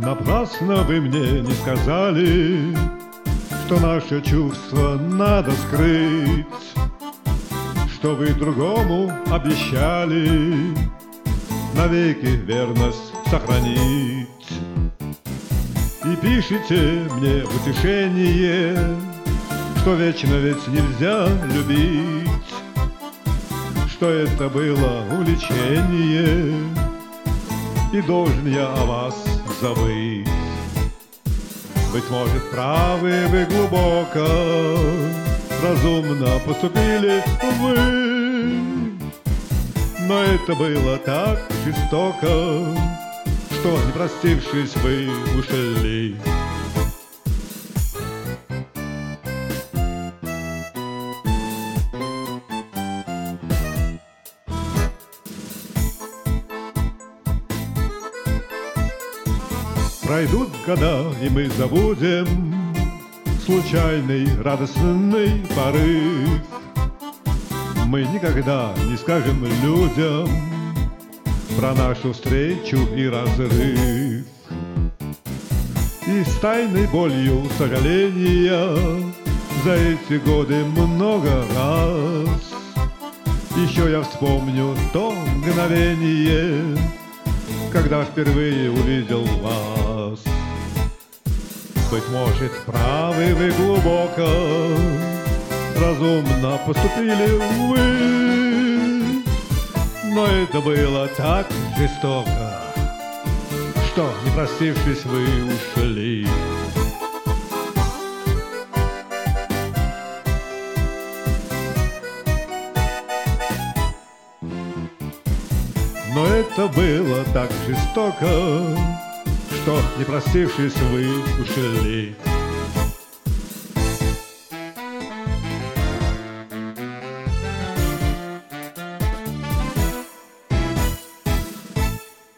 Напрасно вы мне не сказали, что наше чувство надо скрыть, что вы другому обещали навеки верность сохранить. И пишите мне в утешение, что вечно ведь нельзя любить, что это было увлечение, и должен я о вас забыть. Быть может, правы вы глубоко, разумно поступили вы, но это было так жестоко, что, не простившись, вы ушли. Пройдут года, и мы забудем случайный радостный порыв. Мы никогда не скажем людям про нашу встречу и разрыв. И с тайной болью сожаления за эти годы много раз еще я вспомню то мгновение, когда впервые увидел вас. Быть может, правы вы глубоко, разумно поступили вы, но это было так жестоко, что, не простившись, вы ушли. Но это было так жестоко, что, не простившись, вы ушли.